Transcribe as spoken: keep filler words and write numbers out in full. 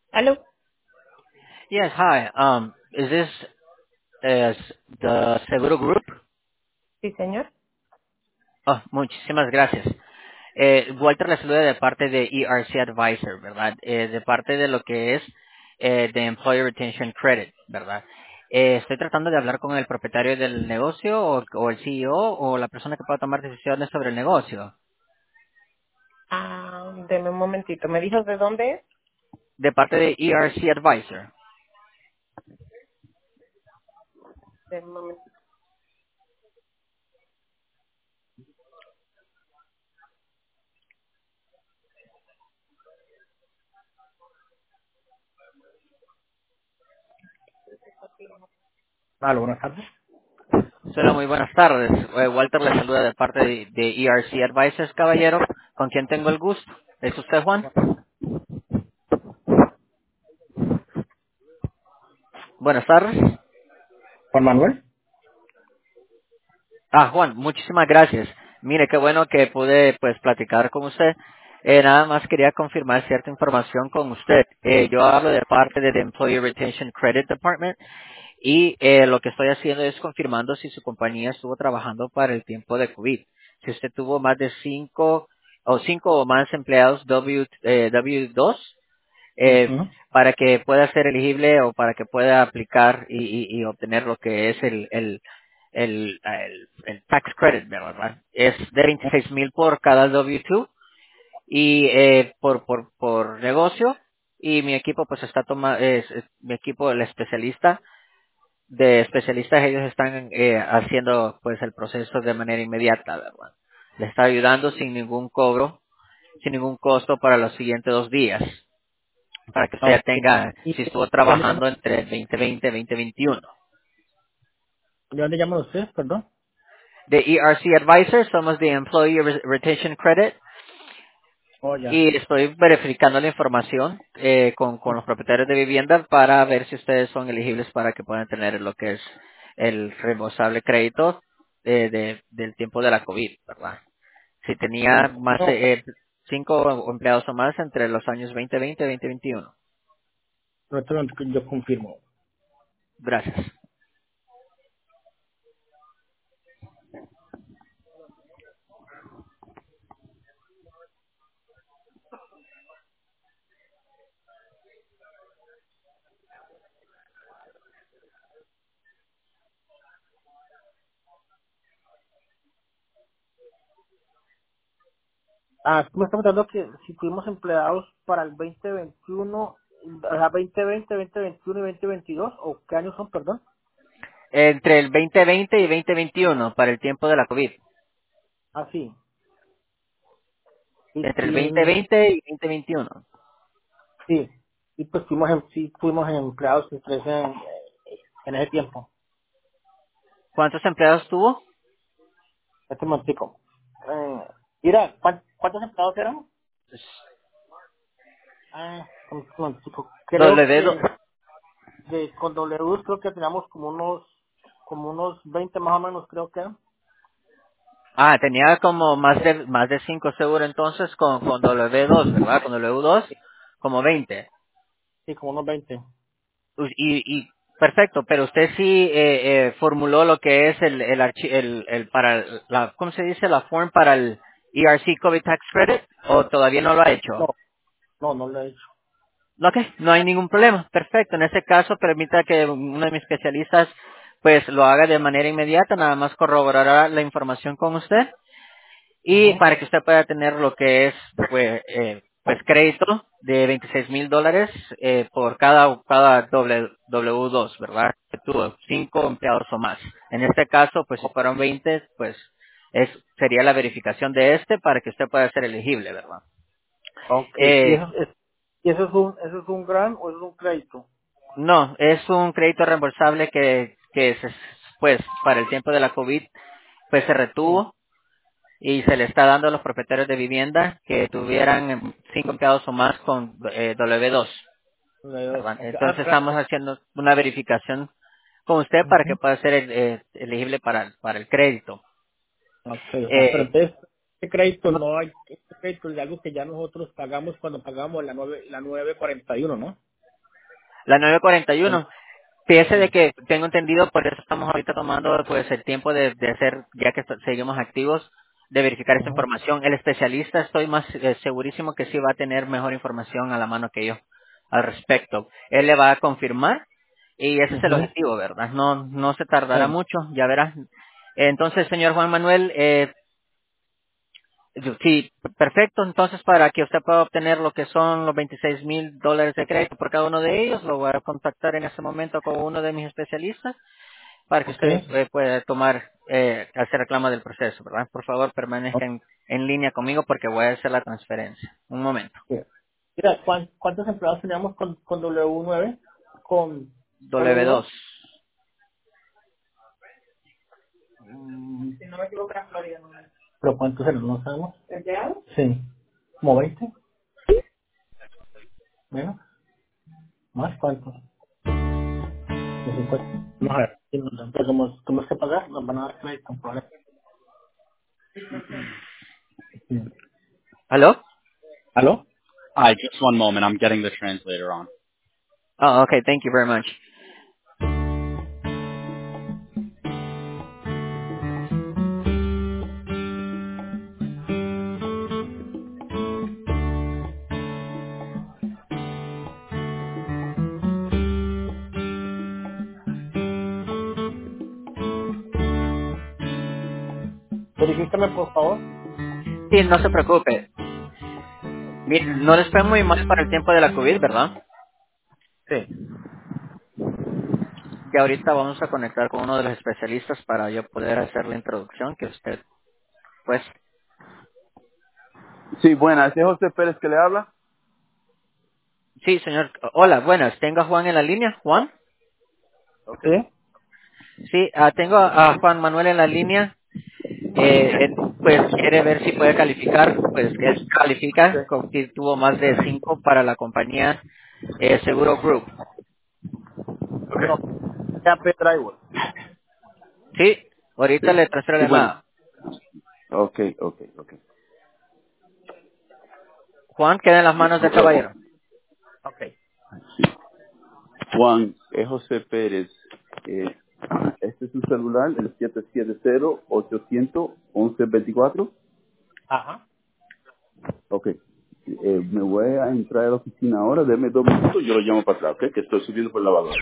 ¿Aló? Yes, hi. Um, is this uh, the Seguro Group? Sí, señor. Oh, muchísimas gracias. Eh, Walter le saluda de parte de E R C Advisor, ¿verdad? Eh, de parte de lo que es eh, de Employee Retention Credit, ¿verdad? Eh, estoy tratando de hablar con el propietario del negocio o, o el C E O o o la persona que pueda tomar decisiones sobre el negocio. Ah, deme un momentito. ¿Me dijo de dónde es? De parte de E R C Advisor. Deme un momentito. Aló, buenas tardes. Hola, muy buenas tardes. Eh, Walter le saluda de parte de, de E R C Advisors, caballero. ¿Con quién tengo el gusto? ¿Es usted, Juan? Buenas tardes. Juan Manuel. Ah, Juan, muchísimas gracias. Mire, qué bueno que pude pues platicar con usted. Eh, nada más quería confirmar cierta información con usted. Eh, yo hablo de parte del Employee Retention Credit Department y eh, lo que estoy haciendo es confirmando si su compañía estuvo trabajando para el tiempo de COVID. Si usted tuvo más de cinco o cinco o más empleados W, eh, W dos eh, Ujú. para que pueda ser elegible o para que pueda aplicar y, y- y obtener lo que es el, el, el, el, el tax credit, ¿verdad? Es de veintiséis mil por cada W dos y eh, por, por, por negocio y mi equipo pues está tomando, es, es- mi equipo, el especialista de especialistas, ellos están eh, haciendo pues el proceso de manera inmediata, ¿verdad? Le está ayudando sin ningún cobro, sin ningún costo para los siguientes dos días para que usted ya Ok. tenga, ¿Y si estuvo de dónde llaman, trabajando entre el veinte veinte y veinte veintiuno. de dónde llaman ustedes, perdón? De E R C Advisor, somos de Employee Re- Retention Credit Oh, ya. y estoy verificando la información eh, con, con los propietarios de vivienda para ver si ustedes son elegibles para que puedan tener lo que es el reembolsable crédito eh, de- del tiempo de la COVID, ¿verdad? Si tenía más No, eh, cinco empleados o más entre los años veinte veinte y veinte veintiuno. no, esto no, yo confirmo. Gracias. Ah, tú me estás preguntando que si tuvimos empleados para el veinte veintiuno, o sea, veinte veinte, veinte veintiuno y veinte veintidós, o qué años son, perdón. Entre el veinte veinte y veinte veintiuno para el tiempo de la COVID. Ah, sí. Y, Entre el veinte y, veinte y veinte veintiuno. sí. Y pues fuimos, em- sí, fuimos empleados en, en, en ese tiempo. ¿Cuántos empleados tuvo? Este momentico. Eh, mira, ¿cuán- ¿cuántos empleados eran? Ah, un momentico. Creo W que do- de, con W creo que teníamos como unos como unos veinte más o menos, creo que eran. ah, tenía como más de más de cinco seguro entonces con, con W dos, ¿verdad? Con W dos como veinte. Sí, como unos veinte. Uy, Y, y perfecto, pero usted sí eh, eh, formuló lo que es el el, archi- el el para la ¿cómo se dice? La form para el E R C COVID Tax Credit o todavía no lo ha hecho. No, no, no lo he hecho. Ok, no hay ningún problema. Perfecto. En ese caso, permita que uno de mis especialistas pues lo haga de manera inmediata, nada más corroborará la información con usted y Ujú. para que usted pueda tener lo que es pues, eh, pues crédito de veintiséis mil dólares eh, por cada, cada W dos, ¿verdad? Que tuvo cinco empleados o más. En este caso, pues si fueron veinte, pues es, sería la verificación de este para que usted pueda ser elegible, ¿verdad? Okay. ¿Y Eh, eso es y eso es un eso es un gran o eso es un crédito? No, es un crédito reembolsable que, que se, pues, para el tiempo de la COVID, pues se Sí. retuvo y se le está dando a los propietarios de vivienda que tuvieran em, cinco empleados o más con eh, W dos, De dos. ¿verdad? Okay. Ah, Entonces estamos gracias. haciendo una verificación con usted para que Ujú. pueda ser eh, elegible para, para el crédito. Okay, o sea, pero Eh, entonces este crédito no hay este crédito es de algo que ya nosotros pagamos cuando pagamos la nueve la nueve cuarenta y uno, ¿no? La nueve cuarenta y El- uno. Fíjese de sí. que tengo entendido, por eso estamos ahorita tomando pues el tiempo de, de hacer, ya que est- seguimos activos, de verificar esta Ujú, información. El especialista estoy más eh, segurísimo que sí va a tener mejor información a la mano que yo al respecto. Él le va a confirmar y ese es el ujú, objetivo, ¿verdad? No, no se tardará sí. mucho, ya verás. Entonces, señor Juan Manuel, eh, sí, perfecto. Entonces, para que usted pueda obtener lo que son los veintiséis mil dólares de crédito por cada uno de ellos, lo voy a contactar en este momento con uno de mis especialistas para que Ok. usted eh, pueda tomar, eh, hacer reclamo del proceso, ¿verdad? Por favor, permanezca Ok. en, en línea conmigo porque voy a hacer la transferencia. Un momento. Mira, ¿cuán- ¿cuántos empleados teníamos con, con W nueve? Con W W dos. dos. Mm, si no me equivoco, era Florida. ¿No? ¿Pero cuántos eran? ¿No sabemos? ¿Empleados? Sí. ¿Como veinte? ¿Menos? ¿Más? ¿Cuántos? De cincuenta. Vamos a ver. Si nos dan- pues como tenemos que pagar, nos van a dar crédito. ¿Vale? Sí. ¿Aló? ¿Aló? Hi, just one moment. I'm getting the translator on. Oh, okay. Thank you very much. Verifícame, por favor. Sí, no se preocupe. Mire, no les fue muy mal para el tiempo de la COVID, ¿verdad? Sí. Ya ahorita vamos a conectar con uno de los especialistas para yo poder hacer la introducción que usted, pues, Sí, buenas. ¿Es José Pérez que le habla? sí, señor. Hola, buenas. ¿Tengo a Juan en la línea? ¿Juan? Ok. ¿Sí? Sí, ah, tengo a Juan Manuel en la línea. Eh, él, pues, quiere ver si puede calificar. Pues, que él Ok. califica, con que tuvo más de cinco para la compañía eh, Seguro Group. No. Ya Drywall. Sí, ahorita Sí. le transfiero la Sí, bueno. llamada. Ok, ok, ok. Juan, queda en las Sí, manos del eh, caballero. Ok. Juan, es José Pérez. Eh, este es su celular, el siete siete cero, ocho cero cero, once veinticuatro. Ajá. Ok. Eh, me voy a entrar a la oficina ahora. Deme dos minutos y yo lo llamo para atrás, ¿ok? Que estoy subiendo por la lavadora.